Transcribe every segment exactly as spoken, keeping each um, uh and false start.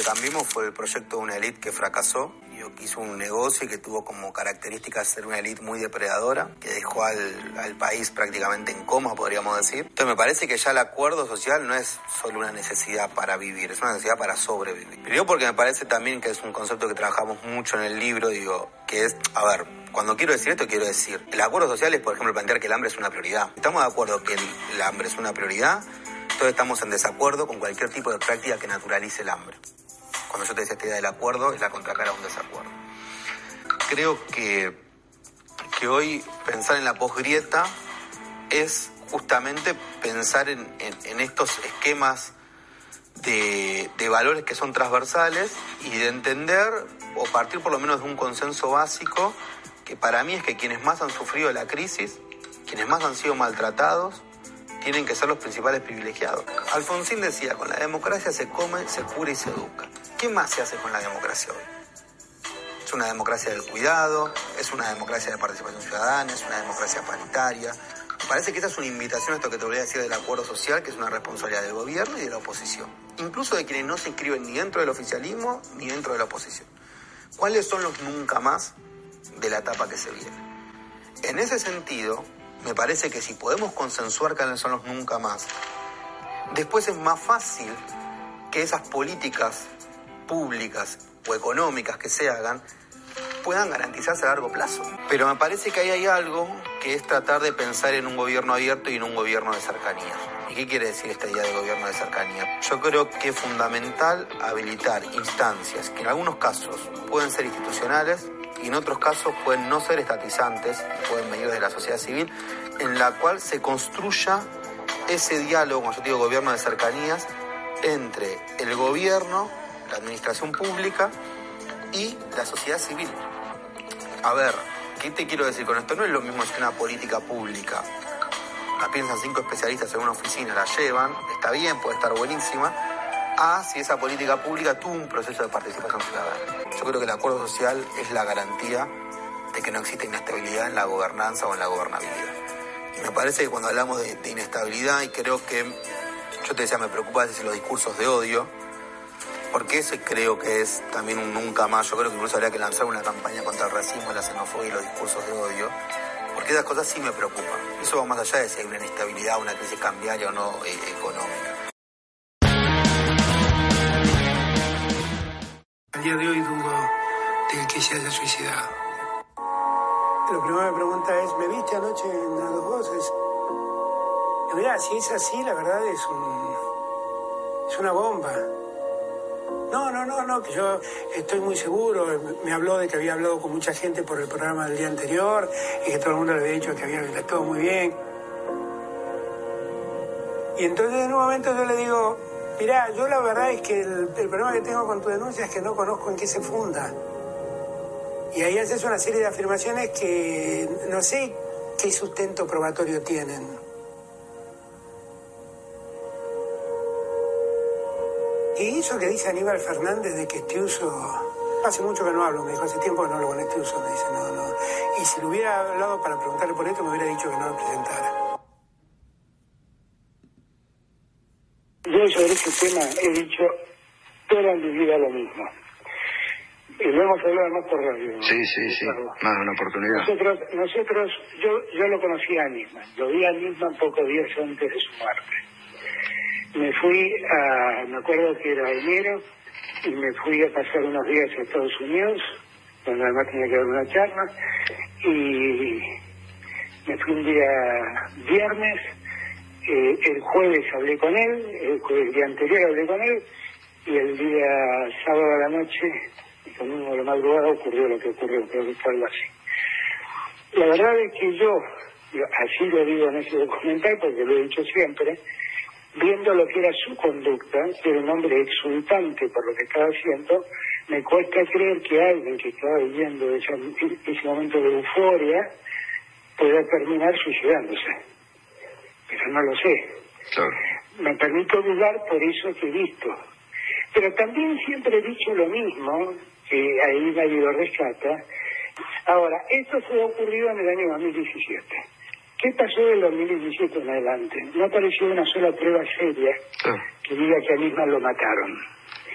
de Cambiemos fue el proyecto de una élite que fracasó, que hizo un negocio y que tuvo como característica ser una élite muy depredadora, que dejó al, al país prácticamente en coma, podríamos decir. Entonces me parece que ya el acuerdo social no es solo una necesidad para vivir, es una necesidad para sobrevivir. Primero porque me parece también que es un concepto que trabajamos mucho en el libro, digo, que es, a ver, cuando quiero decir esto, quiero decir, el acuerdo social es, por ejemplo, plantear que el hambre es una prioridad. Estamos de acuerdo que el, el hambre es una prioridad, entonces estamos en desacuerdo con cualquier tipo de práctica que naturalice el hambre. Cuando yo te decía esta idea del acuerdo, es la contracara a un desacuerdo. Creo que, que hoy pensar en la posgrieta es justamente pensar en, en, en estos esquemas de, de valores que son transversales y de entender o partir por lo menos de un consenso básico que para mí es que quienes más han sufrido la crisis, quienes más han sido maltratados, tienen que ser los principales privilegiados. Alfonsín decía, con la democracia se come, se cura y se educa. ¿Qué más se hace con la democracia hoy? Es una democracia del cuidado, es una democracia de participación ciudadana, es una democracia paritaria. Me parece que esta es una invitación a esto que te voy a decir del acuerdo social, que es una responsabilidad del gobierno y de la oposición. Incluso de quienes no se inscriben ni dentro del oficialismo ni dentro de la oposición. ¿Cuáles son los nunca más de la etapa que se viene? En ese sentido, me parece que si podemos consensuar cuáles son los nunca más, después es más fácil que esas políticas públicas o económicas que se hagan puedan garantizarse a largo plazo. Pero me parece que ahí hay algo que es tratar de pensar en un gobierno abierto y en un gobierno de cercanía. ¿Y qué quiere decir esta idea de gobierno de cercanía? Yo creo que es fundamental habilitar instancias que en algunos casos pueden ser institucionales y en otros casos pueden no ser estatizantes, pueden venir de la sociedad civil, en la cual se construya ese diálogo, como yo digo, gobierno de cercanías, entre el gobierno, la administración pública y la sociedad civil. A ver, ¿qué te quiero decir con esto? No es lo mismo si una política pública la piensan cinco especialistas en una oficina, la llevan, está bien, puede estar buenísima, a si esa política pública tuvo un proceso de participación ciudadana. Yo creo que el acuerdo social es la garantía de que no existe inestabilidad en la gobernanza o en la gobernabilidad. Y me parece que cuando hablamos de, de inestabilidad, y creo que, yo te decía, me preocupa a veces los discursos de odio, porque eso creo que es también un nunca más. Yo creo que incluso habría que lanzar una campaña contra el racismo, la xenofobia y los discursos de odio, porque esas cosas sí me preocupan. Eso va más allá de si hay una inestabilidad, una crisis cambiaria o no eh, económica. Al día de hoy dudo de que se haya suicidado. Lo primero que me pregunta es, ¿me viste anoche en Las Dos Voces? Y mirá, si es así, la verdad es un... es una bomba. No, no, no, no, que yo estoy muy seguro. Me habló de que había hablado con mucha gente por el programa del día anterior y que todo el mundo le había dicho que había todo muy bien. Y entonces en un momento yo le digo, mirá, yo la verdad es que el, el problema que tengo con tu denuncia es que no conozco en qué se funda. Y ahí haces una serie de afirmaciones que no sé qué sustento probatorio tienen. Y eso que dice Aníbal Fernández de que Estiuso, hace mucho que no hablo, me dijo, hace tiempo que no hablo con Estiuso, me dice, no, no. Y si lo hubiera hablado para preguntarle por esto, me hubiera dicho que no lo presentara. Yo sobre ese tema he dicho toda mi vida lo mismo. Y lo hemos hablado además por radio, ¿no? Sí, sí, sí, más una oportunidad. Nosotros, nosotros yo, yo lo conocí a Nisman, lo vi a Nisman pocos días antes de su muerte. Me fui a, me acuerdo que era enero, y me fui a pasar unos días a Estados Unidos, donde además tenía que dar una charla, y me fui un día viernes, eh, el jueves hablé con él, el, el día anterior hablé con él, y el día sábado a la noche, el domingo de la madrugada, ocurrió lo que ocurrió, creo que fue algo así. La verdad es que yo, así lo digo en ese documental, porque lo he dicho siempre, viendo lo que era su conducta, que era un hombre exultante por lo que estaba haciendo, me cuesta creer que alguien que estaba viviendo ese, ese momento de euforia pueda terminar suicidándose. Pero no lo sé. Claro. Me permito dudar por eso que he visto. Pero también siempre he dicho lo mismo, que ahí nadie lo rescata. Ahora, esto fue ocurrido en el año dos mil diecisiete. ¿Qué pasó del dos mil diecisiete en adelante? No apareció una sola prueba seria que diga que a Nisman lo mataron.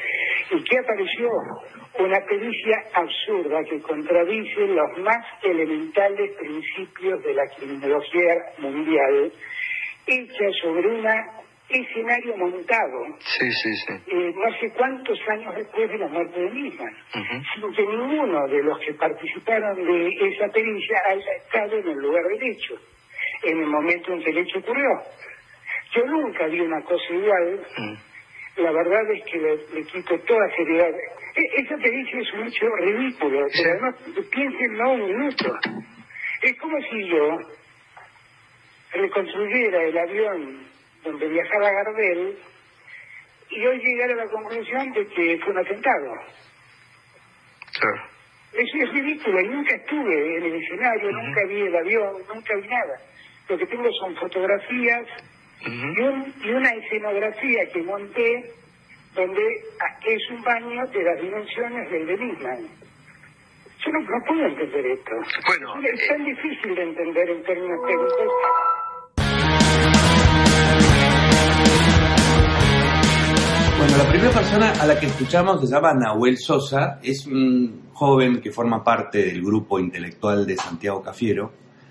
¿Y qué apareció? Una pericia absurda que contradice los más elementales principios de la criminología mundial, hecha sobre un escenario montado, sí, sí, sí. Eh, no sé cuántos años después de la muerte de Nisman, uh-huh. sin que ninguno de los que participaron de esa pericia haya estado en el lugar del hecho, en el momento en que el hecho ocurrió. Yo nunca vi una cosa igual. Uh-huh. La verdad es que le, le quito toda seriedad. E- esa pericia es un hecho ridículo, sí. Pero además, piénsenlo un minuto. Es como si yo reconstruyera el avión donde viajaba Gardel y hoy llegara a la conclusión de que fue un atentado. Claro. Eso es ridículo, y nunca estuve en el escenario, uh-huh. nunca vi el avión, nunca vi nada. Lo que tengo son fotografías uh-huh. y, un, y una escenografía que monté donde es un baño de las dimensiones del de Nisman. Yo no, no puedo entender esto. Bueno, es, es tan eh... difícil de entender en términos técnicos. Bueno, la primera persona a la que escuchamos se llama Nahuel Sosa, es un joven que forma parte del grupo intelectual de Santiago Cafiero,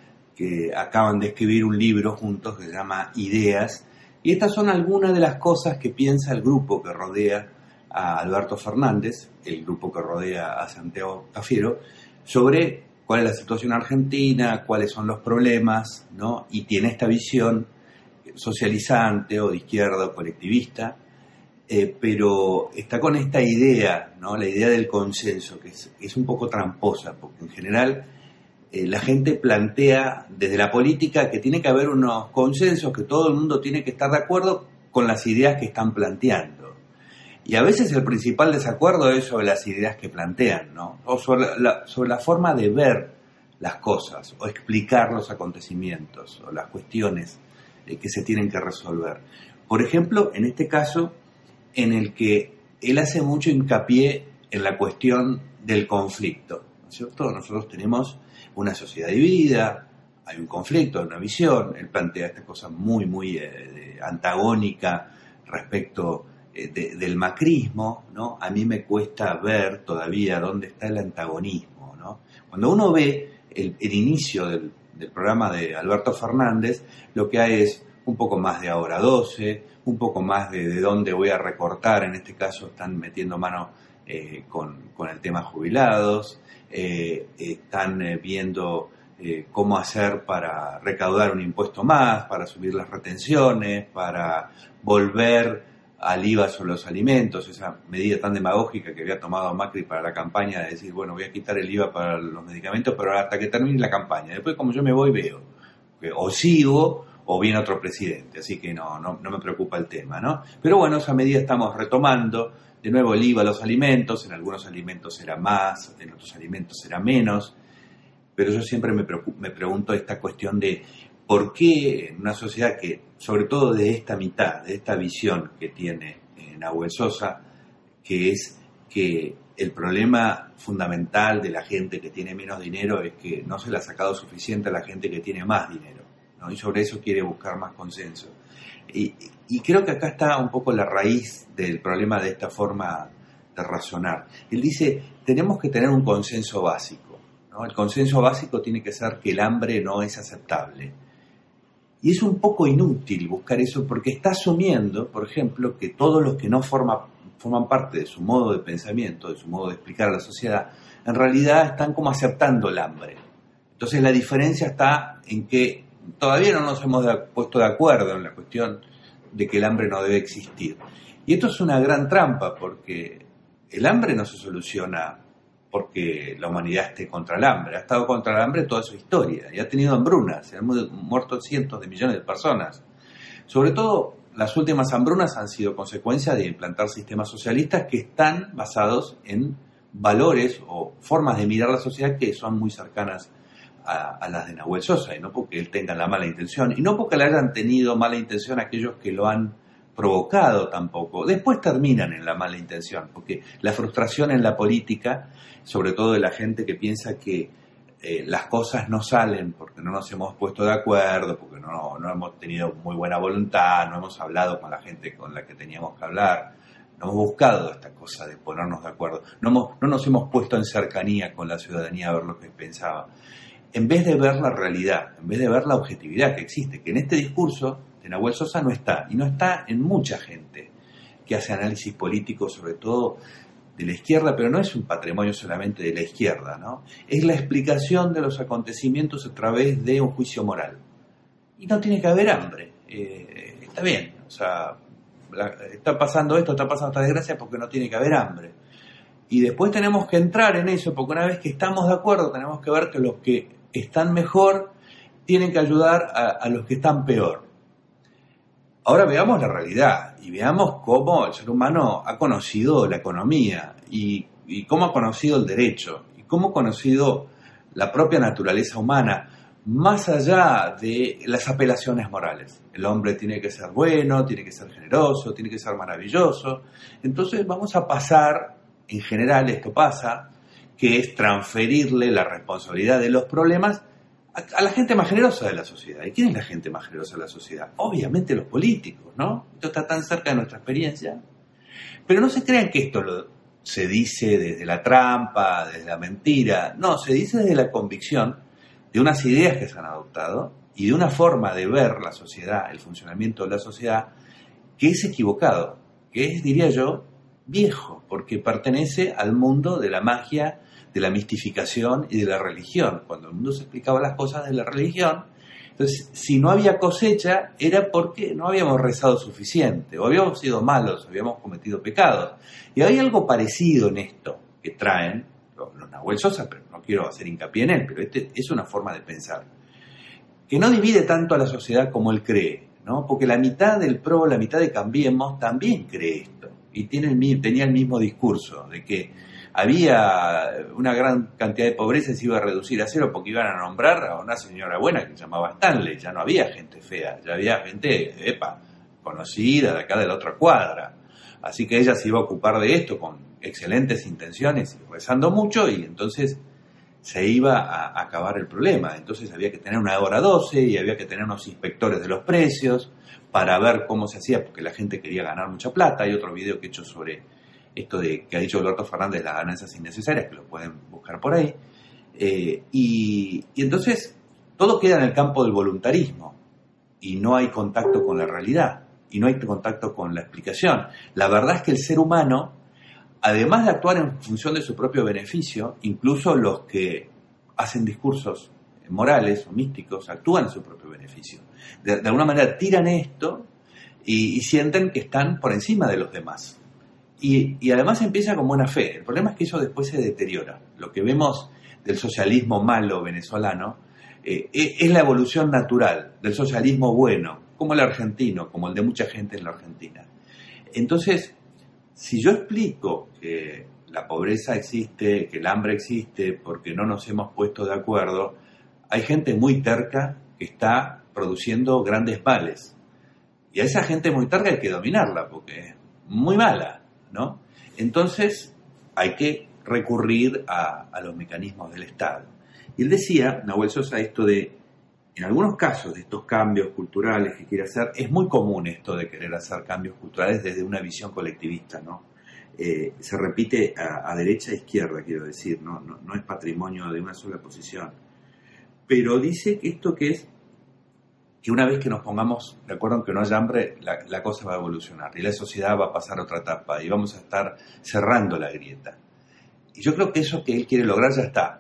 que acaban de escribir un libro juntos que se llama Ideas, y estas son algunas de las cosas que piensa el grupo que rodea a Alberto Fernández, el grupo que rodea a Santiago Cafiero, sobre cuál es la situación argentina, cuáles son los problemas, ¿no? Y tiene esta visión socializante o de izquierda o colectivista, eh, pero está con esta idea, ¿no? La idea del consenso, que es, es un poco tramposa, porque en general eh, la gente plantea desde la política que tiene que haber unos consensos, que todo el mundo tiene que estar de acuerdo con las ideas que están planteando. Y a veces el principal desacuerdo es sobre las ideas que plantean, ¿no? O sobre la, sobre la forma de ver las cosas, o explicar los acontecimientos, o las cuestiones eh, que se tienen que resolver. Por ejemplo, en este caso, en el que él hace mucho hincapié en la cuestión del conflicto, ¿no es cierto? Nosotros tenemos una sociedad dividida, hay un conflicto, hay una visión, él plantea esta cosa muy, muy eh, antagónica respecto De, del macrismo, ¿no? A mí me cuesta ver todavía dónde está el antagonismo, ¿no? Cuando uno ve el, el inicio del, del programa de Alberto Fernández, lo que hay es un poco más de Ahora doce, un poco más de, de dónde voy a recortar, en este caso están metiendo mano eh, con, con el tema jubilados, eh, están eh, viendo eh, cómo hacer para recaudar un impuesto más, para subir las retenciones, para volver al I V A sobre los alimentos, esa medida tan demagógica que había tomado Macri para la campaña de decir, bueno, voy a quitar el I V A para los medicamentos, pero hasta que termine la campaña. Después, como yo me voy, veo. O sigo o viene otro presidente, así que no, no, no me preocupa el tema, ¿no? Pero bueno, esa medida estamos retomando. De nuevo el I V A a los alimentos, en algunos alimentos será más, en otros alimentos será menos. Pero yo siempre me, preocup- me pregunto esta cuestión de ¿por qué en una sociedad que, sobre todo de esta mitad, de esta visión que tiene eh, Nahuel Sosa, que es que el problema fundamental de la gente que tiene menos dinero es que no se le ha sacado suficiente a la gente que tiene más dinero, ¿no? Y sobre eso quiere buscar más consenso. Y, y creo que acá está un poco la raíz del problema de esta forma de razonar. Él dice, tenemos que tener un consenso básico, ¿no? El consenso básico tiene que ser que el hambre no es aceptable. Y es un poco inútil buscar eso porque está asumiendo, por ejemplo, que todos los que no forma, forman parte de su modo de pensamiento, de su modo de explicar a la sociedad, en realidad están como aceptando el hambre. Entonces la diferencia está en que todavía no nos hemos de, puesto de acuerdo en la cuestión de que el hambre no debe existir. Y esto es una gran trampa porque el hambre no se soluciona porque la humanidad esté contra el hambre. Ha estado contra el hambre toda su historia y ha tenido hambrunas, se han muerto cientos de millones de personas. Sobre todo, las últimas hambrunas han sido consecuencia de implantar sistemas socialistas que están basados en valores o formas de mirar la sociedad que son muy cercanas a, a las de Nahuel Sosa, y no porque él tenga la mala intención, y no porque le hayan tenido mala intención aquellos que lo han provocado tampoco. Después terminan en la mala intención, porque la frustración en la política, sobre todo de la gente que piensa que eh, las cosas no salen porque no nos hemos puesto de acuerdo, porque no, no hemos tenido muy buena voluntad, no hemos hablado con la gente con la que teníamos que hablar, no hemos buscado esta cosa de ponernos de acuerdo, no, hemos, no nos hemos puesto en cercanía con la ciudadanía a ver lo que pensaba, en vez de ver la realidad, en vez de ver la objetividad que existe, que en este discurso de Nahuel Sosa no está, y no está en mucha gente que hace análisis político, sobre todo de la izquierda, pero no es un patrimonio solamente de la izquierda, ¿no? Es la explicación de los acontecimientos a través de un juicio moral. Y no tiene que haber hambre, eh, está bien, o sea, la, está pasando esto, está pasando esta desgracia porque no tiene que haber hambre. Y después tenemos que entrar en eso, porque una vez que estamos de acuerdo, tenemos que ver que los que están mejor tienen que ayudar a, a los que están peor. Ahora veamos la realidad y veamos cómo el ser humano ha conocido la economía y, y cómo ha conocido el derecho y cómo ha conocido la propia naturaleza humana, más allá de las apelaciones morales. El hombre tiene que ser bueno, tiene que ser generoso, tiene que ser maravilloso. Entonces vamos a pasar, en general esto pasa, que es transferirle la responsabilidad de los problemas a la gente más generosa de la sociedad. ¿Y quién es la gente más generosa de la sociedad? Obviamente los políticos, ¿no? Esto está tan cerca de nuestra experiencia. Pero no se crean que esto lo, se dice desde la trampa, desde la mentira. No, se dice desde la convicción de unas ideas que se han adoptado y de una forma de ver la sociedad, el funcionamiento de la sociedad, que es equivocado, que es, diría yo, viejo, porque pertenece al mundo de la magia, de la mistificación y de la religión. Cuando el mundo se explicaba las cosas de la religión, entonces, si no había cosecha, era porque no habíamos rezado suficiente, o habíamos sido malos, o habíamos cometido pecados. Y hay algo parecido en esto que traen los, los Nahuel Sosa, pero no quiero hacer hincapié en él, pero este es una forma de pensar, que no divide tanto a la sociedad como él cree, ¿no? Porque la mitad del PRO, la mitad de Cambiemos, también cree esto, y tiene el, tenía el mismo discurso, de que había una gran cantidad de pobreza y se iba a reducir a cero porque iban a nombrar a una señora buena que se llamaba Stanley. Ya no había gente fea, ya había gente, epa, conocida de acá de la otra cuadra. Así que ella se iba a ocupar de esto con excelentes intenciones y rezando mucho, y entonces se iba a acabar el problema. Entonces había que tener una hora doce y había que tener unos inspectores de los precios para ver cómo se hacía, porque la gente quería ganar mucha plata. Hay otro video que he hecho sobre esto de que ha dicho Alberto Fernández, las ganancias innecesarias, que lo pueden buscar por ahí. Eh, y, y entonces todo queda en el campo del voluntarismo y no hay contacto con la realidad y no hay contacto con la explicación. La verdad es que el ser humano, además de actuar en función de su propio beneficio, incluso los que hacen discursos morales o místicos actúan en su propio beneficio. De, de alguna manera tiran esto y, y sienten que están por encima de los demás. Y, y además empieza con buena fe. El problema es que eso después se deteriora. Lo que vemos del socialismo malo venezolano eh, es la evolución natural del socialismo bueno, como el argentino, como el de mucha gente en la Argentina. Entonces, si yo explico que la pobreza existe, que el hambre existe, porque no nos hemos puesto de acuerdo, hay gente muy terca que está produciendo grandes males. Y a esa gente muy terca hay que dominarla, porque es muy mala, ¿no? Entonces hay que recurrir a, a los mecanismos del Estado. Y él decía, Nahuel Sosa, esto de, en algunos casos de estos cambios culturales que quiere hacer, es muy común esto de querer hacer cambios culturales desde una visión colectivista, ¿no? Eh, se repite a, a derecha e izquierda, quiero decir, ¿no? No, no es patrimonio de una sola posición. Pero dice que esto que es, que una vez que nos pongamos de acuerdo en que no haya hambre, la, la cosa va a evolucionar y la sociedad va a pasar a otra etapa y vamos a estar cerrando la grieta. Y yo creo que eso que él quiere lograr ya está.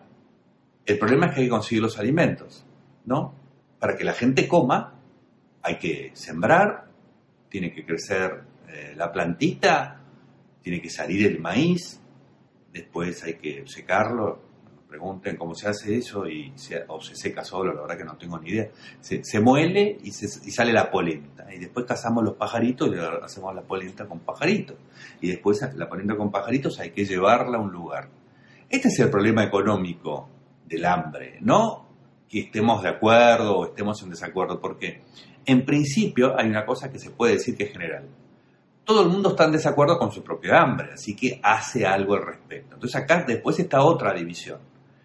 El problema es que hay que conseguir los alimentos, ¿no? Para que la gente coma, hay que sembrar, tiene que crecer eh, la plantita, tiene que salir el maíz, después hay que secarlo. Pregunten cómo se hace eso y se, o se seca solo, la verdad que no tengo ni idea. Se, se muele y, se, y sale la polenta. Y después cazamos los pajaritos y le hacemos la polenta con pajaritos. Y después la polenta con pajaritos hay que llevarla a un lugar. Este es el problema económico del hambre. No que estemos de acuerdo o estemos en desacuerdo, porque en principio hay una cosa que se puede decir que es general. Todo el mundo está en desacuerdo con su propia hambre, así que hace algo al respecto. Entonces acá después está otra división.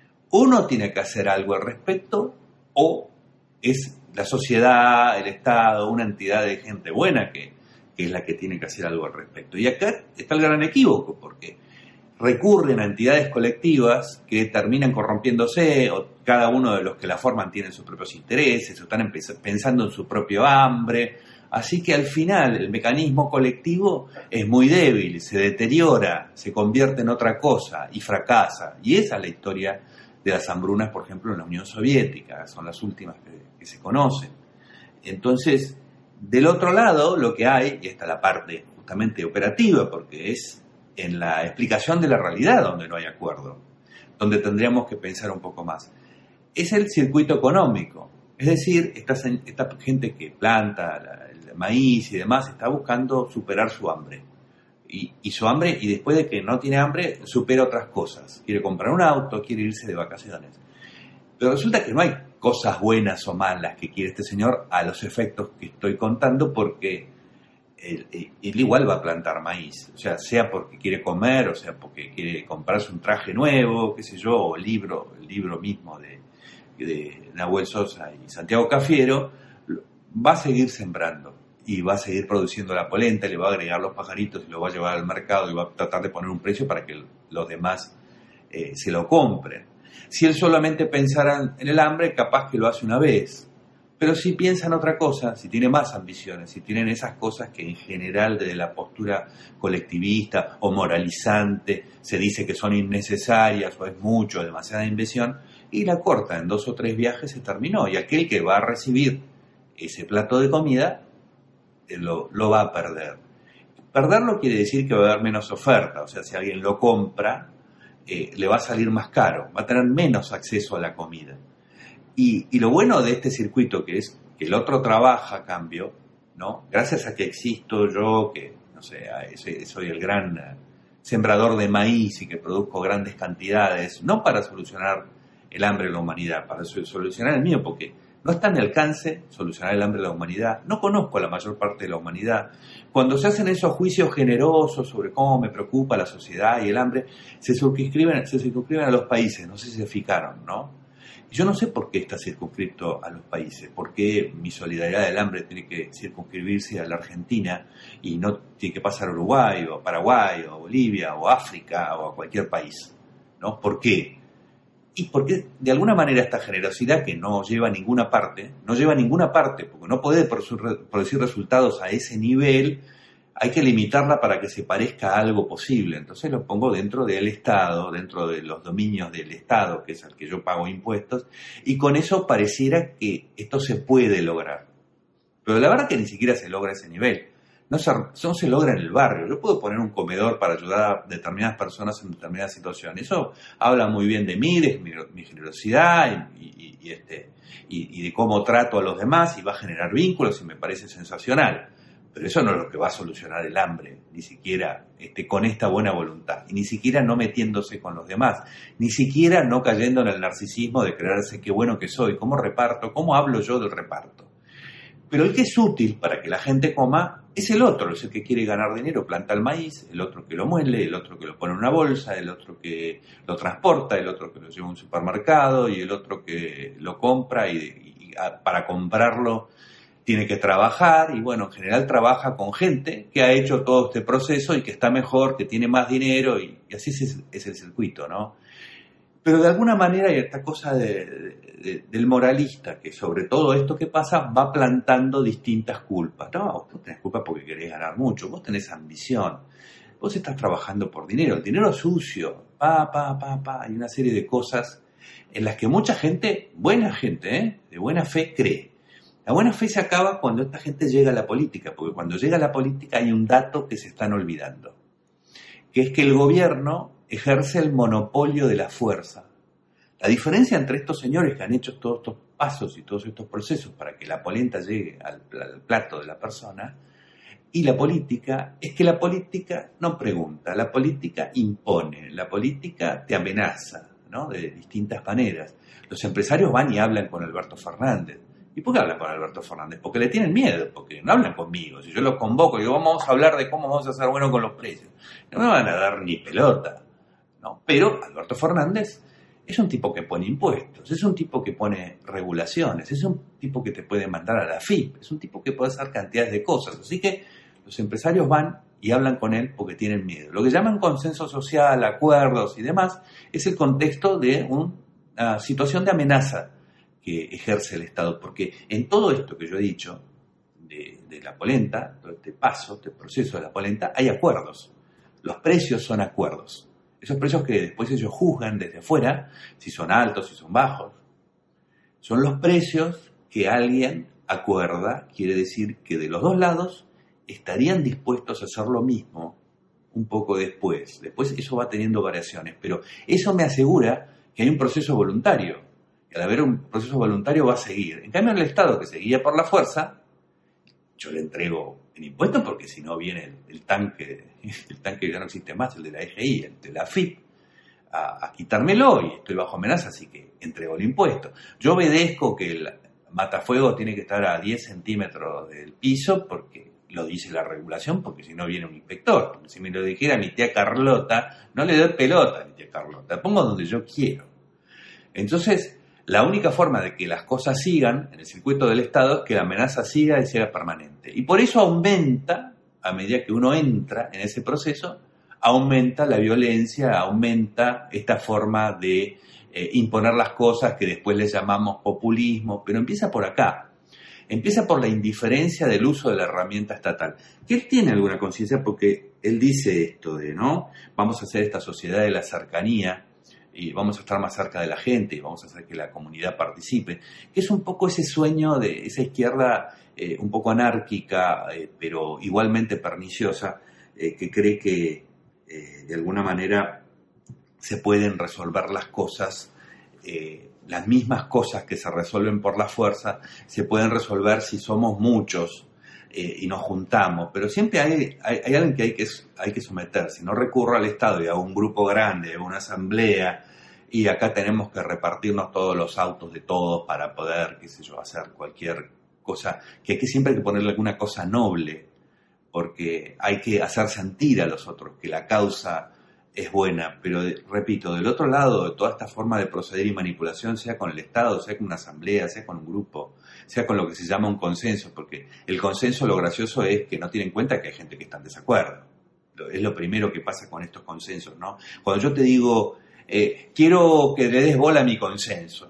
Uno tiene que hacer algo al respecto, o es la sociedad, el Estado, una entidad de gente buena que, que es la que tiene que hacer algo al respecto. Y acá está el gran equívoco, porque recurren a entidades colectivas que terminan corrompiéndose, o cada uno de los que la forman tiene sus propios intereses, o están pensando en su propio hambre. Así que al final el mecanismo colectivo es muy débil, se deteriora, se convierte en otra cosa y fracasa. Y esa es la historia de las hambrunas, por ejemplo, en la Unión Soviética, son las últimas que, que se conocen. Entonces, del otro lado, lo que hay, y esta es la parte justamente operativa, porque es en la explicación de la realidad donde no hay acuerdo, donde tendríamos que pensar un poco más, es el circuito económico. Es decir, esta, esta gente que planta la, el maíz y demás está buscando superar su hambre. Y, y su hambre, y después de que no tiene hambre, supera otras cosas. Quiere comprar un auto, quiere irse de vacaciones. Pero resulta que no hay cosas buenas o malas que quiere este señor a los efectos que estoy contando, porque Él, él igual va a plantar maíz, o sea, sea porque quiere comer, o sea porque quiere comprarse un traje nuevo, qué sé yo, o el libro, el libro mismo de, de Nahuel Sosa y Santiago Cafiero, va a seguir sembrando y va a seguir produciendo la polenta, le va a agregar los pajaritos y lo va a llevar al mercado y va a tratar de poner un precio para que los demás eh, se lo compren. Si él solamente pensara en el hambre, capaz que lo hace una vez. Pero si piensa en otra cosa, si tiene más ambiciones, si tienen esas cosas que en general desde la postura colectivista o moralizante se dice que son innecesarias o es mucho, demasiada inversión, y la corta en dos o tres viajes se terminó. Y aquel que va a recibir ese plato de comida eh, lo, lo va a perder. Perderlo quiere decir que va a haber menos oferta, o sea, si alguien lo compra, eh, le va a salir más caro, va a tener menos acceso a la comida. Y, y lo bueno de este circuito, que es que el otro trabaja a cambio, ¿no? Gracias a que existo yo, que no sé, soy, soy el gran sembrador de maíz y que produzco grandes cantidades, no para solucionar el hambre de la humanidad, para solucionar el mío, porque no está en mi alcance solucionar el hambre de la humanidad. No conozco a la mayor parte de la humanidad. Cuando se hacen esos juicios generosos sobre cómo me preocupa la sociedad y el hambre, se circunscriben, se circunscriben a los países, no sé si se fijaron, ¿no? Yo no sé por qué está circunscrito a los países, por qué mi solidaridad del hambre tiene que circunscribirse a la Argentina y no tiene que pasar a Uruguay o a Paraguay o a Bolivia o a África o a cualquier país, ¿no? ¿Por qué? Y porque de alguna manera esta generosidad que no lleva a ninguna parte, no lleva a ninguna parte, porque no puede producir resultados a ese nivel, hay que limitarla para que se parezca a algo posible. Entonces lo pongo dentro del Estado, dentro de los dominios del Estado, que es al que yo pago impuestos, y con eso pareciera que esto se puede lograr. Pero la verdad que ni siquiera se logra a ese nivel. No se, no se logra en el barrio. Yo puedo poner un comedor para ayudar a determinadas personas en determinadas situaciones. Eso habla muy bien de mí, de mi, mi generosidad y, y, y, este, y, y de cómo trato a los demás, y va a generar vínculos y me parece sensacional. Pero eso no es lo que va a solucionar el hambre, ni siquiera este, con esta buena voluntad, y ni siquiera no metiéndose con los demás, ni siquiera no cayendo en el narcisismo de creerse qué bueno que soy, cómo reparto, cómo hablo yo del reparto. Pero el que es útil para que la gente coma es el otro, es el que quiere ganar dinero, planta el maíz, el otro que lo muele, el otro que lo pone en una bolsa, el otro que lo transporta, el otro que lo lleva a un supermercado y el otro que lo compra y, y a, para comprarlo tiene que trabajar, y bueno, en general trabaja con gente que ha hecho todo este proceso y que está mejor, que tiene más dinero, y, y así es, es el circuito, ¿no? Pero de alguna manera hay esta cosa de, de, de, del moralista, que sobre todo esto que pasa va plantando distintas culpas. No, vos tenés culpa porque querés ganar mucho, vos tenés ambición, vos estás trabajando por dinero, el dinero es sucio, pa, pa, pa, pa, hay una serie de cosas en las que mucha gente, buena gente, ¿eh? de buena fe, cree. La buena fe se acaba cuando esta gente llega a la política, porque cuando llega a la política hay un dato que se están olvidando, que es que el gobierno ejerce el monopolio de la fuerza. La diferencia entre estos señores que han hecho todos estos pasos y todos estos procesos para que la polenta llegue al, al plato de la persona y la política es que la política no pregunta, la política impone, la política te amenaza, ¿no? De distintas maneras. Los empresarios van y hablan con Alberto Fernández. ¿Y por qué hablan con Alberto Fernández? Porque le tienen miedo, porque no hablan conmigo. Si yo los convoco y digo, vamos a hablar de cómo vamos a hacer bueno con los precios, no me van a dar ni pelota, ¿no? Pero Alberto Fernández es un tipo que pone impuestos, es un tipo que pone regulaciones, es un tipo que te puede mandar a la F I P, es un tipo que puede hacer cantidades de cosas. Así que Los empresarios van y hablan con él porque tienen miedo. Lo que llaman consenso social, acuerdos y demás, es el contexto de una situación de amenaza que ejerce el Estado. Porque en todo esto que yo he dicho, de, de la polenta, todo este paso, este proceso de la polenta, hay acuerdos. Los precios son acuerdos. Esos precios que después ellos juzgan desde afuera, si son altos, si son bajos, son los precios que alguien acuerda, quiere decir que de los dos lados estarían dispuestos a hacer lo mismo un poco después. Después eso va teniendo variaciones, pero eso me asegura que hay un proceso voluntario. Y al haber un proceso voluntario va a seguir. En cambio, en el Estado que se guía por la fuerza, yo le entrego el impuesto porque si no viene el, el tanque, el tanque ya no existe más, el de la E G I, el de la A F I P, a, a quitármelo y estoy bajo amenaza, así que entrego el impuesto. Yo obedezco que el matafuego tiene que estar a diez centímetros del piso porque lo dice la regulación, porque si no viene un inspector. Porque si me lo dijera mi tía Carlota, no le doy pelota a mi tía Carlota, la pongo donde yo quiero. Entonces, la única forma de que las cosas sigan en el circuito del Estado es que la amenaza siga y sea permanente. Y por eso aumenta, a medida que uno entra en ese proceso, aumenta la violencia, aumenta esta forma de eh, imponer las cosas que después le llamamos populismo, pero empieza por acá. Empieza por la indiferencia del uso de la herramienta estatal. Que él tiene alguna conciencia porque él dice esto de, ¿no? Vamos a hacer esta sociedad de la cercanía y vamos a estar más cerca de la gente y vamos a hacer que la comunidad participe. Que es un poco ese sueño de esa izquierda eh, un poco anárquica, eh, pero igualmente perniciosa, eh, que cree que eh, de alguna manera se pueden resolver las cosas, eh, las mismas cosas que se resuelven por la fuerza, se pueden resolver si somos muchos eh, y nos juntamos. Pero siempre hay, hay, hay alguien que hay, que hay que someter. Si no recurro al Estado y a un grupo grande, a una asamblea, y acá tenemos que repartirnos todos los autos de todos para poder, qué sé yo, hacer cualquier cosa, que aquí siempre hay que ponerle alguna cosa noble, porque hay que hacer sentir a los otros que la causa es buena, pero de, repito, del otro lado de toda esta forma de proceder y manipulación, sea con el Estado, sea con una asamblea, sea con un grupo, sea con lo que se llama un consenso, porque el consenso, lo gracioso es que no tiene en cuenta que hay gente que está en desacuerdo. Es lo primero que pasa con estos consensos, ¿no? Cuando yo te digo, eh, quiero que le des bola a mi consenso,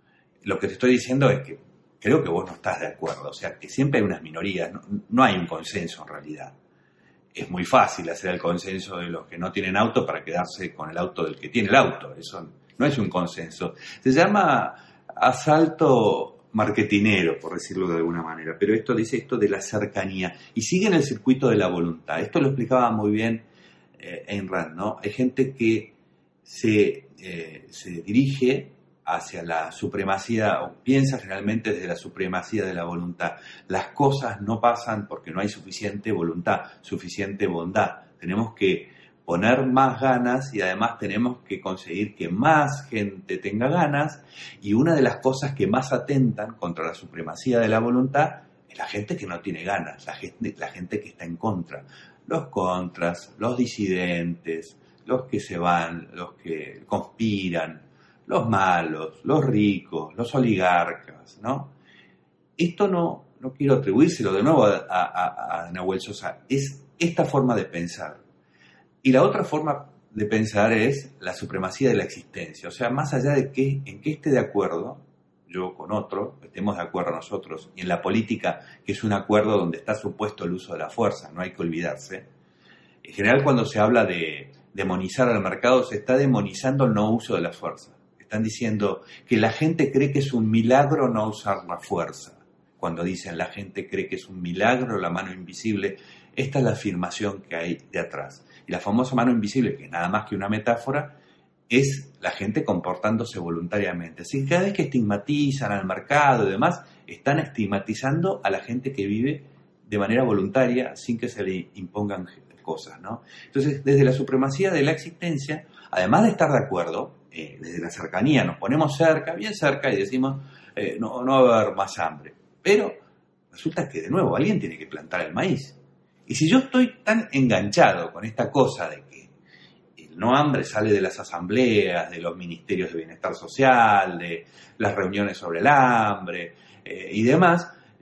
lo que te estoy diciendo es que creo que vos no estás de acuerdo, o sea, que siempre hay unas minorías, no, no hay un consenso en realidad. Es muy fácil hacer el consenso de los que no tienen auto para quedarse con el auto del que tiene el auto. Eso no es un consenso. Se llama asalto marketinero, por decirlo de alguna manera. Pero esto dice esto de la cercanía. Y sigue en el circuito de la voluntad. Esto lo explicaba muy bien eh, Ayn Rand, ¿no? Hay gente que se, eh, se dirige hacia la supremacía, o piensa generalmente desde la supremacía de la voluntad. Las cosas no pasan porque no hay suficiente voluntad, suficiente bondad. Tenemos que poner más ganas y además tenemos que conseguir que más gente tenga ganas, y una de las cosas que más atentan contra la supremacía de la voluntad es la gente que no tiene ganas, la gente, la gente que está en contra. Los contras, los disidentes, los que se van, los que conspiran, los malos, los ricos, los oligarcas, ¿no? Esto no, no quiero atribuírselo de nuevo a, a, a Nahuel Sosa, es esta forma de pensar. Y la otra forma de pensar es la supremacía de la existencia, o sea, más allá de que en que esté de acuerdo yo con otro, estemos de acuerdo nosotros, y en la política, que es un acuerdo donde está supuesto el uso de la fuerza, no hay que olvidarse. En general, cuando se habla de demonizar al mercado, se está demonizando el no uso de la fuerza. Están diciendo que la gente cree que es un milagro no usar la fuerza. Cuando dicen la gente cree que es un milagro la mano invisible, esta es la afirmación que hay de atrás. Y la famosa mano invisible, que es nada más que una metáfora, es la gente comportándose voluntariamente. Así que cada vez que estigmatizan al mercado y demás, están estigmatizando a la gente que vive de manera voluntaria sin que se le impongan cosas, ¿no? Entonces, desde la supremacía de la existencia, además de estar de acuerdo, eh, desde la cercanía nos ponemos cerca, bien cerca, y decimos, eh, no, no va a haber más hambre. Pero resulta que, de nuevo, alguien tiene que plantar el maíz. Y si yo estoy tan enganchado con esta cosa de que el no hambre sale de las asambleas, de los ministerios de bienestar social, de las reuniones sobre el hambre eh, y demás,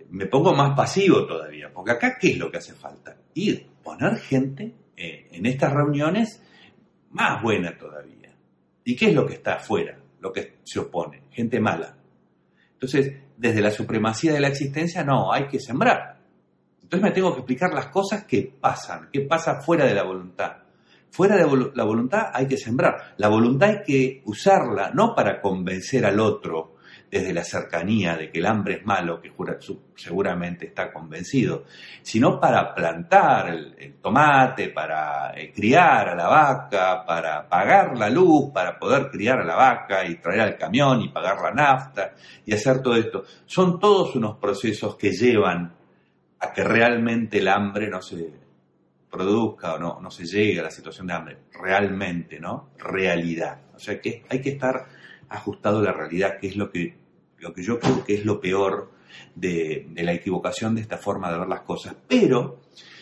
me pongo más pasivo todavía, porque acá, ¿qué es lo que hace falta? Ir, poner gente eh, en estas reuniones más buena todavía. ¿Y qué es lo que está afuera? Lo que se opone, gente mala. Entonces, desde la supremacía de la existencia, no, hay que sembrar. Entonces me tengo que explicar las cosas que pasan, qué pasa fuera de la voluntad. Fuera de vol- la voluntad hay que sembrar. La voluntad hay que usarla, no para convencer al otro desde la cercanía de que el hambre es malo, que jura, su, seguramente está convencido, sino para plantar el, el tomate, para eh, criar a la vaca, para pagar la luz, para poder criar a la vaca y traer al camión y pagar la nafta y hacer todo esto. Son todos unos procesos que llevan a que realmente el hambre no se produzca o no, no se llegue a la situación de hambre. Realmente, ¿no? Realidad. O sea que hay que estar ajustado a la realidad, que es lo que lo que yo creo que es lo peor de, de la equivocación de esta forma de ver las cosas. Pero,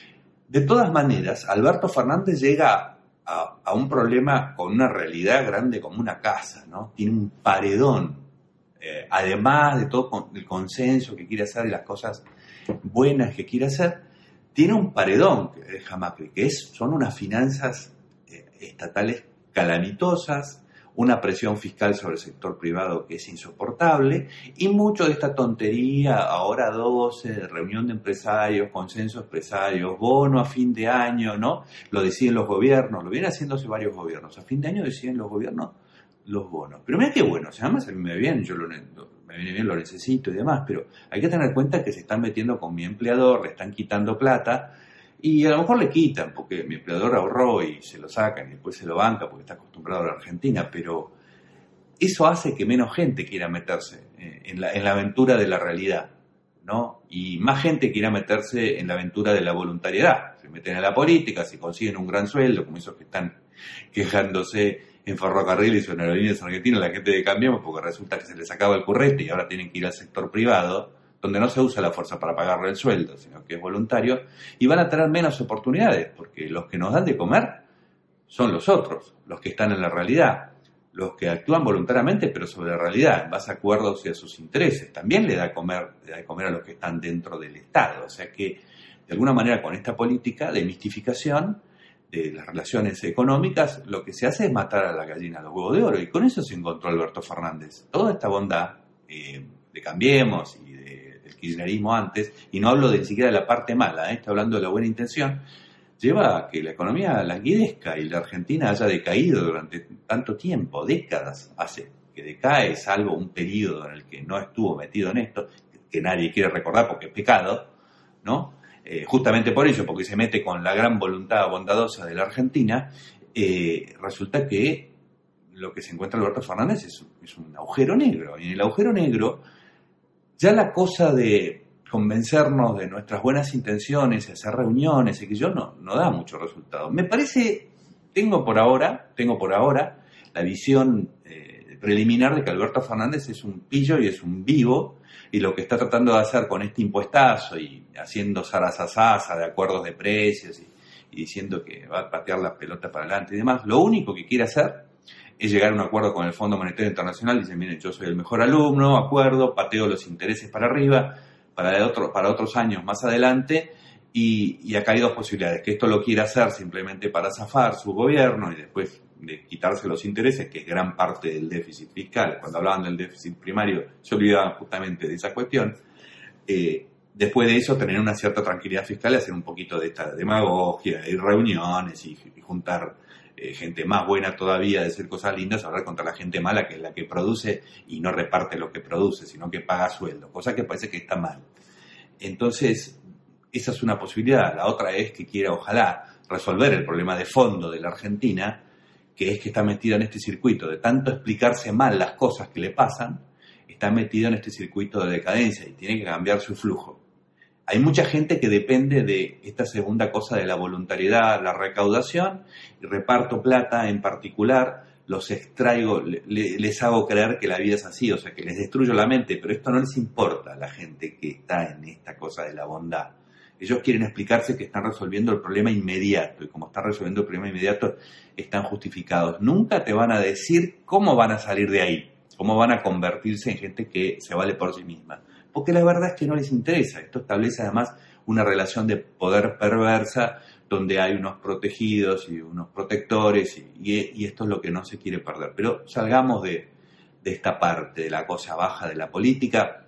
de todas maneras, Alberto Fernández llega a, a un problema con una realidad grande como una casa, ¿no? Tiene un paredón, eh, además de todo el consenso que quiere hacer y las cosas buenas que quiere hacer, tiene un paredón que deja Macri, que es, son unas finanzas eh, estatales calamitosas, una presión fiscal sobre el sector privado que es insoportable, y mucho de esta tontería, ahora doce, reunión de empresarios, consenso de empresarios, bono a fin de año, ¿no? Lo deciden los gobiernos, lo vienen haciendo hace varios gobiernos, a fin de año deciden los gobiernos los bonos. Pero mira qué bueno, o sea, además a mí me viene bien, yo lo, me viene bien, lo necesito y demás, pero hay que tener en cuenta que se están metiendo con mi empleador, le están quitando plata, y a lo mejor le quitan, porque mi empleador ahorró y se lo sacan y después se lo banca porque está acostumbrado a la Argentina, pero eso hace que menos gente quiera meterse en la, en la aventura de la realidad, ¿no? Y más gente quiera meterse en la aventura de la voluntariedad. Se meten a la política, se consiguen un gran sueldo, como esos que están quejándose en ferrocarriles o en aerolíneas argentinas, la gente de Cambiemos, porque resulta que se les acaba el currete y ahora tienen que ir al sector privado, donde no se usa la fuerza para pagarle el sueldo, sino que es voluntario, y van a tener menos oportunidades, porque los que nos dan de comer son los otros, los que están en la realidad, los que actúan voluntariamente, pero sobre la realidad, en base a acuerdos y a sus intereses. También le da de comer, le da de comer a los que están dentro del Estado. O sea que, de alguna manera, con esta política de mistificación de las relaciones económicas, lo que se hace es matar a la gallina a los huevos de oro, y con eso se encontró Alberto Fernández. Toda esta bondad eh, de Cambiemos y de kirchnerismo antes, y no hablo de ni siquiera de la parte mala, ¿eh? Estoy hablando de la buena intención, lleva a que la economía languidezca y la Argentina haya decaído durante tanto tiempo, décadas hace que decae, salvo un periodo en el que no estuvo metido en esto, que nadie quiere recordar porque es pecado, ¿no? Eh, justamente por ello, porque se mete con la gran voluntad bondadosa de la Argentina, eh, resulta que lo que se encuentra Alberto Fernández es, es un agujero negro, y en el agujero negro ya la cosa de convencernos de nuestras buenas intenciones, hacer reuniones y que yo no, no da mucho resultado. Me parece, tengo por ahora, tengo por ahora la visión eh, preliminar de que Alberto Fernández es un pillo y es un vivo, y lo que está tratando de hacer con este impuestazo y haciendo zarazazaza de acuerdos de precios y, y diciendo que va a patear la pelota para adelante y demás, lo único que quiere hacer es llegar a un acuerdo con el Fondo Monetario Internacional. Dicen, miren, yo soy el mejor alumno, acuerdo, pateo los intereses para arriba, para, otro, para otros años más adelante, y, y acá hay dos posibilidades, que esto lo quiera hacer simplemente para zafar su gobierno y después de quitarse los intereses, que es gran parte del déficit fiscal. Cuando hablaban del déficit primario, se olvidaban justamente de esa cuestión. Eh, después de eso, tener una cierta tranquilidad fiscal y hacer un poquito de esta demagogia, y reuniones y, y juntar Eh, gente más buena todavía, decir cosas lindas, hablar contra la gente mala, que es la que produce y no reparte lo que produce, sino que paga sueldo, cosa que parece que está mal. Entonces, esa es una posibilidad. La otra es que quiera, ojalá, resolver el problema de fondo de la Argentina, que es que está metida en este circuito de tanto explicarse mal las cosas que le pasan, está metida en este circuito de decadencia y tiene que cambiar su flujo. Hay mucha gente que depende de esta segunda cosa de la voluntariedad, la recaudación, y reparto plata en particular, los extraigo, le, les hago creer que la vida es así, o sea, que les destruyo la mente, pero esto no les importa a la gente que está en esta cosa de la bondad. Ellos quieren explicarse que están resolviendo el problema inmediato, y como están resolviendo el problema inmediato, están justificados. Nunca te van a decir cómo van a salir de ahí, cómo van a convertirse en gente que se vale por sí misma. porque la verdad es que no les interesa. Esto establece además una relación de poder perversa donde hay unos protegidos y unos protectores y, y, y esto es lo que no se quiere perder. Pero salgamos de, de esta parte, de la cosa baja de la política.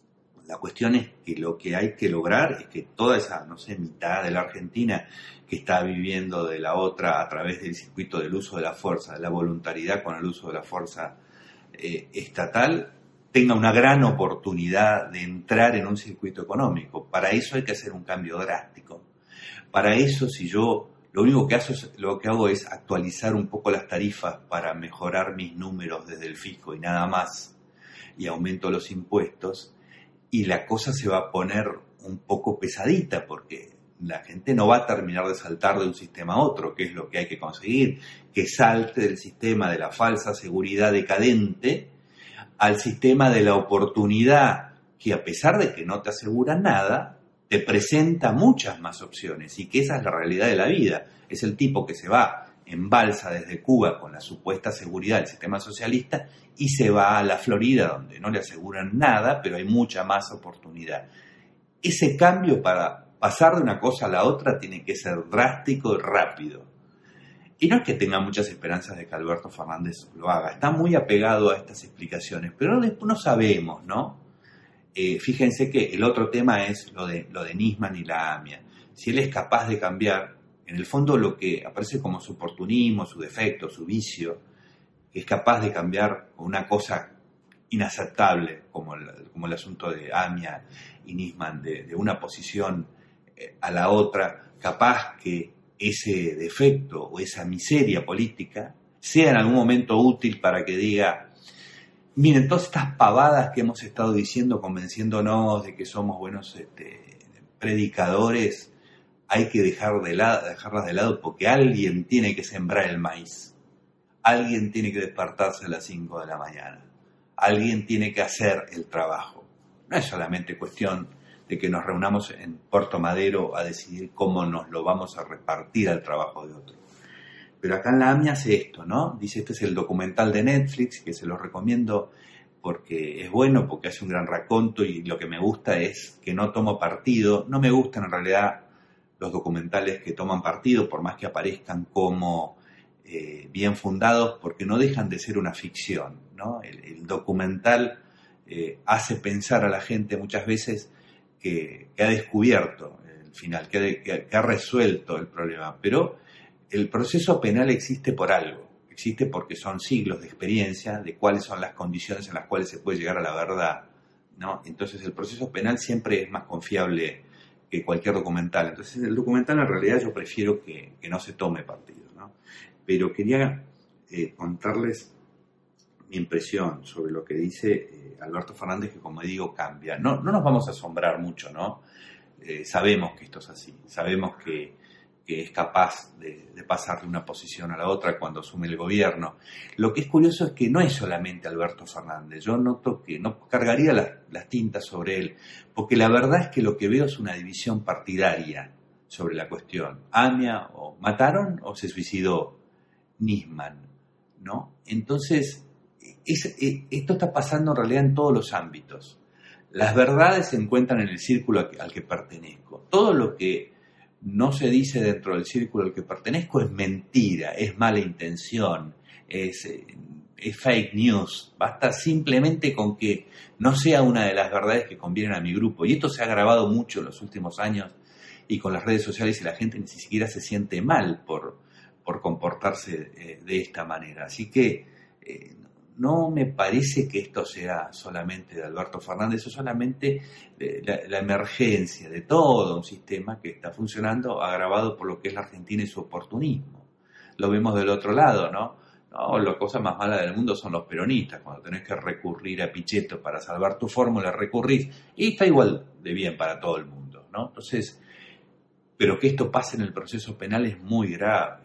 La cuestión es que lo que hay que lograr es que toda esa, no sé, mitad de la Argentina que está viviendo de la otra a través del circuito del uso de la fuerza, de la voluntariedad con el uso de la fuerza eh, estatal, tenga una gran oportunidad de entrar en un circuito económico. Para eso hay que hacer un cambio drástico. Para eso, si yo lo único que hago, lo que hago es actualizar un poco las tarifas para mejorar mis números desde el fisco y nada más, y aumento los impuestos, y la cosa se va a poner un poco pesadita, porque la gente no va a terminar de saltar de un sistema a otro, que es lo que hay que conseguir, que salte del sistema de la falsa seguridad decadente al sistema de la oportunidad, que a pesar de que no te asegura nada, te presenta muchas más opciones, y que esa es la realidad de la vida. Es el tipo que se va en balsa desde Cuba con la supuesta seguridad del sistema socialista y se va a la Florida, donde no le aseguran nada, pero hay mucha más oportunidad. Ese cambio para pasar de una cosa a la otra tiene que ser drástico y rápido. Y no es que tenga muchas esperanzas de que Alberto Fernández lo haga, está muy apegado a estas explicaciones, pero después no sabemos, ¿no? Eh, fíjense que el otro tema es lo de, lo de Nisman y la AMIA. Si él es capaz de cambiar, en el fondo lo que aparece como su oportunismo, su defecto, su vicio, es capaz de cambiar una cosa inaceptable como el, como el asunto de AMIA y Nisman, de, de una posición eh, a la otra, capaz que ese defecto o esa miseria política sea en algún momento útil para que diga: miren, todas estas pavadas que hemos estado diciendo, convenciéndonos de que somos buenos este, predicadores, hay que dejar de lado, dejarlas de lado, porque alguien tiene que sembrar el maíz. Alguien tiene que despertarse a las cinco de la mañana. Alguien tiene que hacer el trabajo. No es solamente cuestión de que nos reunamos en Puerto Madero a decidir cómo nos lo vamos a repartir al trabajo de otro. Pero acá en la AMIA hace esto, ¿no? Dice, este es el documental de Netflix, que se lo recomiendo porque es bueno, porque hace un gran raconto, y lo que me gusta es que no tomo partido. No me gustan en realidad los documentales que toman partido, por más que aparezcan como eh, bien fundados, porque no dejan de ser una ficción, ¿no? El, el documental eh, hace pensar a la gente muchas veces que, que ha descubierto el final, que ha, que, que ha resuelto el problema, pero el proceso penal existe por algo, existe porque son siglos de experiencia de cuáles son las condiciones en las cuales se puede llegar a la verdad, ¿no? Entonces el proceso penal siempre es más confiable que cualquier documental. Entonces el documental en realidad yo prefiero que, que no se tome partido, ¿no? Pero quería eh, contarles mi impresión sobre lo que dice eh, Alberto Fernández, que como digo cambia. No, no nos vamos a asombrar mucho, ¿no? Eh, sabemos que esto es así, sabemos que que es capaz de, de pasar de una posición a la otra cuando asume el gobierno. Lo que es curioso es que no es solamente Alberto Fernández. Yo noto que no cargaría las, las tintas sobre él, porque la verdad es que lo que veo es una división partidaria sobre la cuestión. AMIA, o mataron o se suicidó Nisman, ¿no? Entonces, es, es, esto está pasando en realidad en todos los ámbitos. Las verdades se encuentran en el círculo al que, al que pertenezco. Todo lo que no se dice dentro del círculo al que pertenezco es mentira, es mala intención, es, es fake news. Basta simplemente con que no sea una de las verdades que convienen a mi grupo. Y esto se ha agravado mucho en los últimos años, y con las redes sociales, y la gente ni siquiera se siente mal por, por comportarse eh, de esta manera. Así que eh, no me parece que esto sea solamente de Alberto Fernández, o solamente de la, la emergencia de todo un sistema que está funcionando, agravado por lo que es la Argentina y su oportunismo. Lo vemos del otro lado, ¿no? No, la cosa más mala del mundo son los peronistas. Cuando tenés que recurrir a Pichetto para salvar tu fórmula, recurrís, y está igual de bien para todo el mundo, ¿no? Entonces, pero que esto pase en el proceso penal es muy grave.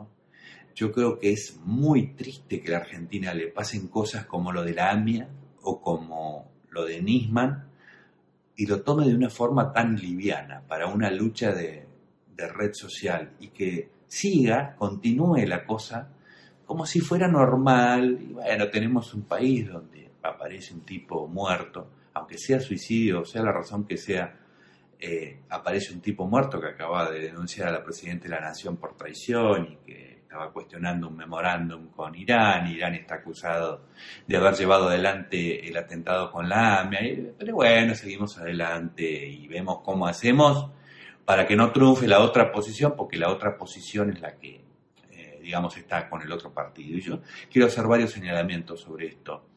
Yo creo que es muy triste que a la Argentina le pasen cosas como lo de la AMIA o como lo de Nisman, y lo tome de una forma tan liviana para una lucha de, de red social, y que siga, continúe la cosa como si fuera normal. Y bueno, tenemos un país donde aparece un tipo muerto, aunque sea suicidio, sea la razón que sea, eh, aparece un tipo muerto que acaba de denunciar a la Presidenta de la Nación por traición y que estaba cuestionando un memorándum con Irán. Irán está acusado de haber llevado adelante el atentado con la A M I A, pero bueno, seguimos adelante y vemos cómo hacemos para que no triunfe la otra posición, porque la otra posición es la que, eh, digamos, está con el otro partido. Y yo quiero hacer varios señalamientos sobre esto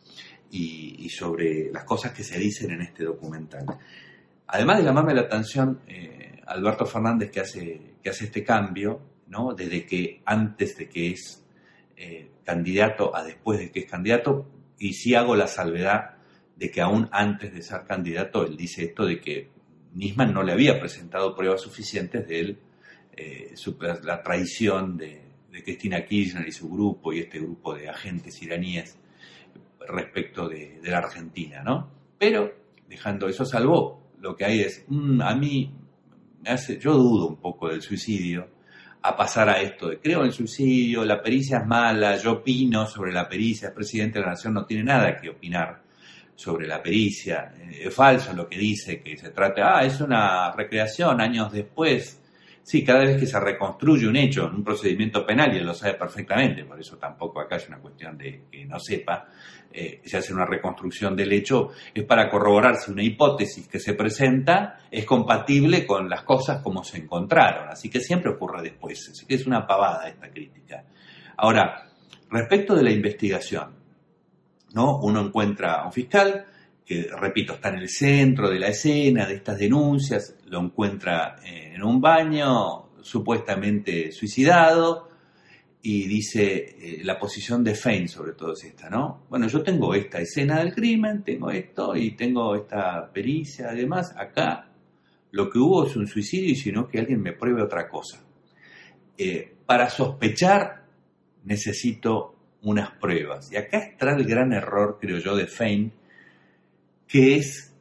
y, y sobre las cosas que se dicen en este documental. Además de llamarme la atención, eh, Alberto Fernández, que hace, que hace este cambio, ¿no? Desde que antes de que es eh, candidato a después de que es candidato, y sí hago la salvedad de que aún antes de ser candidato, él dice esto de que Nisman no le había presentado pruebas suficientes de él, eh, su, la traición de, de Cristina Kirchner y su grupo y este grupo de agentes iraníes respecto de, de la Argentina, ¿no? Pero, dejando eso salvo, lo que hay es, mmm, a mí, me hace, yo dudo un poco del suicidio, a pasar a esto de creo en el suicidio, la pericia es mala, yo opino sobre la pericia, el presidente de la Nación no tiene nada que opinar sobre la pericia, es falso lo que dice, que se trata, ah, es una recreación años después. Sí, cada vez que se reconstruye un hecho en un procedimiento penal, y él lo sabe perfectamente, por eso tampoco acá es una cuestión de que no sepa, eh, se hace una reconstrucción del hecho, es para corroborar si una hipótesis que se presenta es compatible con las cosas como se encontraron, así que siempre ocurre después, así que es una pavada esta crítica. Ahora, respecto de la investigación, ¿no? Uno encuentra a un fiscal que, repito, está en el centro de la escena de estas denuncias, lo encuentra en un baño, supuestamente suicidado, y dice, eh, la posición de Fein sobre todo es esta, ¿no? Bueno, yo tengo esta escena del crimen, tengo esto, y tengo esta pericia, además, acá lo que hubo es un suicidio, y si no, que alguien me pruebe otra cosa. Eh, para sospechar, necesito unas pruebas, y acá está el gran error, creo yo, de Fein, que es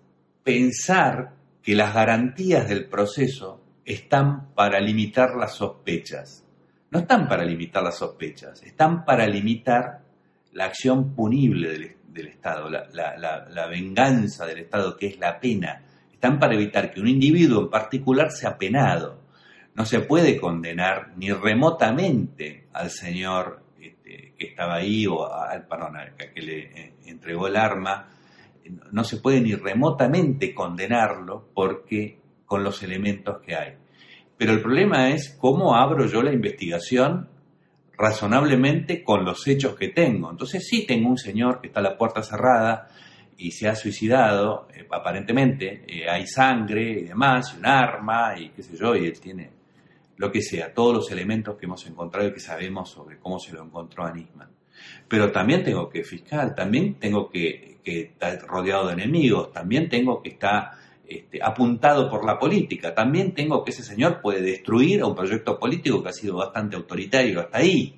pensar que las garantías del proceso están para limitar las sospechas. No están para limitar las sospechas, están para limitar la acción punible del, del Estado, la, la, la, la venganza del Estado, que es la pena. Están para evitar que un individuo en particular sea penado. No se puede condenar ni remotamente al señor este, que estaba ahí, o al, perdón, al que le eh, entregó el arma. No se puede ni remotamente condenarlo porque con los elementos que hay. Pero el problema es cómo abro yo la investigación razonablemente con los hechos que tengo. Entonces sí tengo un señor que está a la puerta cerrada y se ha suicidado, eh, aparentemente, eh, hay sangre y demás, y un arma y qué sé yo, y él tiene lo que sea, todos los elementos que hemos encontrado y que sabemos sobre cómo se lo encontró a Nisman. Pero también tengo que fiscal, también tengo que, que estar rodeado de enemigos, también tengo que estar este, apuntado por la política, también tengo que ese señor puede destruir a un proyecto político que ha sido bastante autoritario hasta ahí.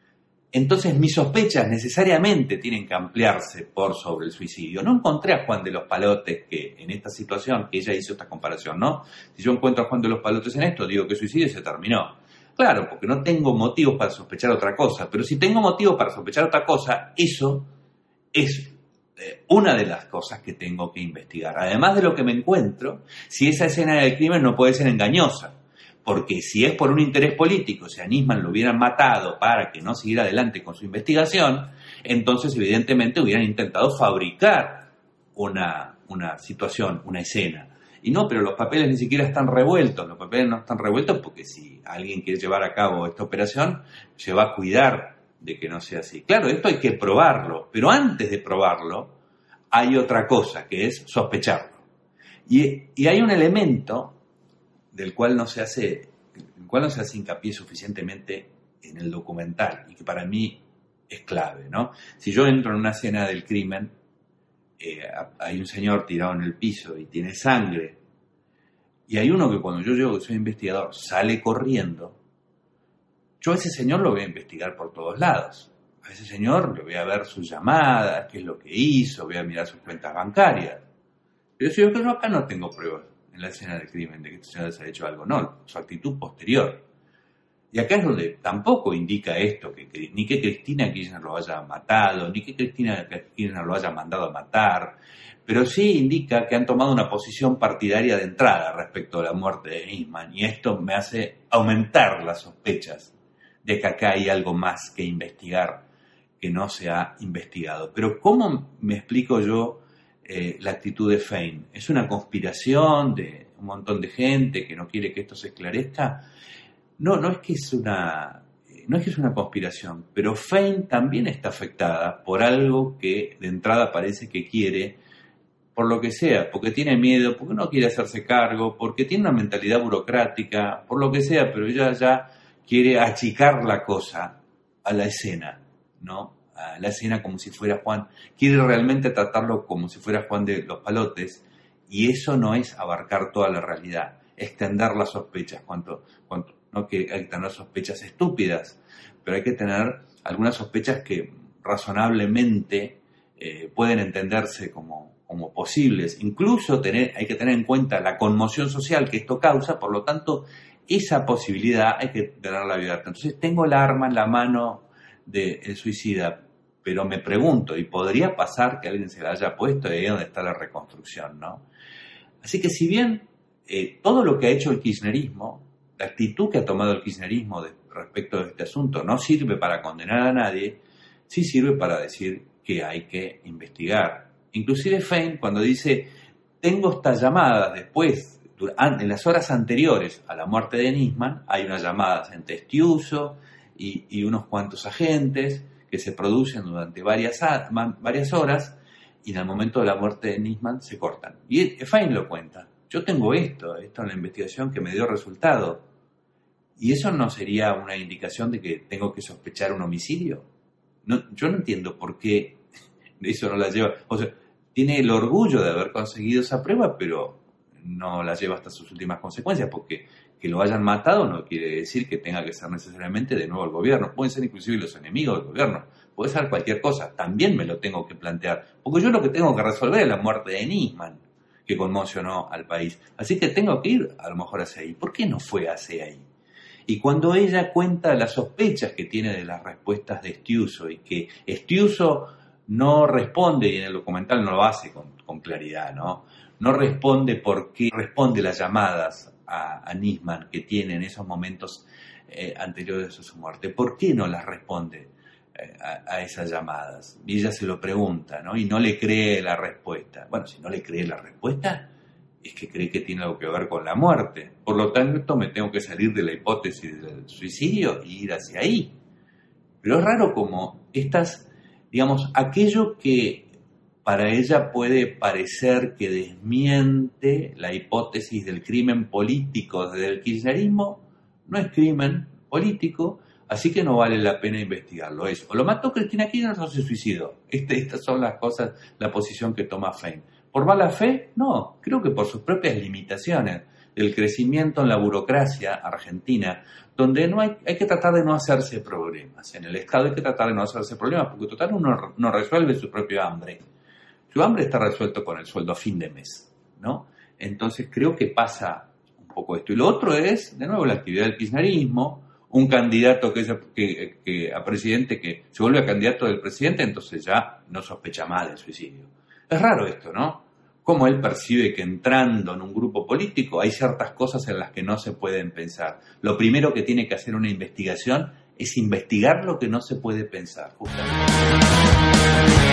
Entonces mis sospechas necesariamente tienen que ampliarse por sobre el suicidio. No encontré a Juan de los Palotes que en esta situación, que ella hizo esta comparación, ¿no? Si yo encuentro a Juan de los Palotes en esto, digo que el suicidio se terminó. Claro, porque no tengo motivos para sospechar otra cosa, pero si tengo motivos para sospechar otra cosa, eso es eh, una de las cosas que tengo que investigar. Además de lo que me encuentro, si esa escena del crimen no puede ser engañosa, porque si es por un interés político, si a Nisman lo hubieran matado para que no siguiera adelante con su investigación, entonces evidentemente hubieran intentado fabricar una, una situación, una escena. Y no, pero los papeles ni siquiera están revueltos, los papeles no están revueltos porque si alguien quiere llevar a cabo esta operación, se va a cuidar de que no sea así. Claro, esto hay que probarlo, pero antes de probarlo hay otra cosa, que es sospecharlo. Y, y hay un elemento del cual no se hace, del cual no se hace hincapié suficientemente en el documental, y que para mí es clave, ¿no? Si yo entro en una escena del crimen, Eh, hay un señor tirado en el piso y tiene sangre, y hay uno que cuando yo llego, que soy investigador, sale corriendo, yo a ese señor lo voy a investigar por todos lados. A ese señor le voy a ver sus llamadas, qué es lo que hizo, voy a mirar sus cuentas bancarias. Pero si yo creo que acá no tengo pruebas en la escena del crimen de que este señor se ha hecho algo, no, su actitud posterior. Y acá es donde tampoco indica esto, que, que ni que Cristina Kirchner lo haya matado, ni que Cristina Kirchner lo haya mandado a matar, pero sí indica que han tomado una posición partidaria de entrada respecto a la muerte de Nisman, y esto me hace aumentar las sospechas de que acá hay algo más que investigar que no se ha investigado. Pero ¿cómo me explico yo eh, la actitud de Fein? ¿Es una conspiración de un montón de gente que no quiere que esto se esclarezca? No, no es que es una, no es que es una conspiración, pero Fein también está afectada por algo que de entrada parece que quiere, por lo que sea, porque tiene miedo, porque no quiere hacerse cargo, porque tiene una mentalidad burocrática, por lo que sea, pero ella ya quiere achicar la cosa a la escena, ¿no? A la escena como si fuera Juan, quiere realmente tratarlo como si fuera Juan de los Palotes, y eso no es abarcar toda la realidad, extender las sospechas, cuanto, cuanto, no que hay que tener sospechas estúpidas, pero hay que tener algunas sospechas que razonablemente eh, pueden entenderse como, como posibles. Incluso tener, hay que tener en cuenta la conmoción social que esto causa, por lo tanto, esa posibilidad hay que tenerla abierta. Entonces, tengo el arma en la mano del suicida, pero me pregunto, ¿y podría pasar que alguien se la haya puesto? Y ahí es donde está la reconstrucción, ¿no? Así que si bien eh, todo lo que ha hecho el kirchnerismo, la actitud que ha tomado el kirchnerismo de, respecto de este asunto no sirve para condenar a nadie, sí sirve para decir que hay que investigar. Inclusive Fein, cuando dice, tengo estas llamadas después, en las horas anteriores a la muerte de Nisman, hay unas llamadas entre Estiuso y, y unos cuantos agentes que se producen durante varias, varias horas, y en el momento de la muerte de Nisman se cortan. Y Fein lo cuenta. Yo tengo esto, esto en la investigación que me dio resultado. ¿Y eso no sería una indicación de que tengo que sospechar un homicidio? No, yo no entiendo por qué eso no la lleva. O sea, tiene el orgullo de haber conseguido esa prueba, pero no la lleva hasta sus últimas consecuencias, porque que lo hayan matado no quiere decir que tenga que ser necesariamente de nuevo el gobierno. Pueden ser inclusive los enemigos del gobierno. Puede ser cualquier cosa. También me lo tengo que plantear. Porque yo lo que tengo que resolver es la muerte de Nisman, que conmocionó al país. Así que tengo que ir a lo mejor hacia ahí. ¿Por qué no fue hacia ahí? Y cuando ella cuenta las sospechas que tiene de las respuestas de Estiuso, y que Estiuso no responde, y en el documental no lo hace con, con claridad, ¿no? No responde por qué responde las llamadas a, a Nisman que tiene en esos momentos eh, anteriores a su muerte. ¿Por qué no las responde eh, a, a esas llamadas? Y ella se lo pregunta, ¿no? Y no le cree la respuesta. Bueno, si no le cree la respuesta, es que cree que tiene algo que ver con la muerte. Por lo tanto, me tengo que salir de la hipótesis del suicidio y ir hacia ahí. Pero es raro como estas, digamos, aquello que para ella puede parecer que desmiente la hipótesis del crimen político del kirchnerismo, no es crimen político, así que no vale la pena investigarlo. Es, o lo mató Cristina Kirchner o se suicidó. Este, estas son las cosas, la posición que toma Fein. ¿Por mala fe? No, creo que por sus propias limitaciones del crecimiento en la burocracia argentina, donde no hay, hay que tratar de no hacerse problemas. En el Estado hay que tratar de no hacerse problemas, porque total uno no resuelve su propio hambre. Su hambre está resuelto con el sueldo a fin de mes, ¿no? Entonces creo que pasa un poco esto. Y lo otro es, de nuevo, la actividad del kirchnerismo, un candidato que, es, que, que a presidente que se vuelve candidato del presidente, entonces ya no sospecha más del suicidio. Es raro esto, ¿no? Cómo él percibe que entrando en un grupo político hay ciertas cosas en las que no se pueden pensar. Lo primero que tiene que hacer una investigación es investigar lo que no se puede pensar, justamente.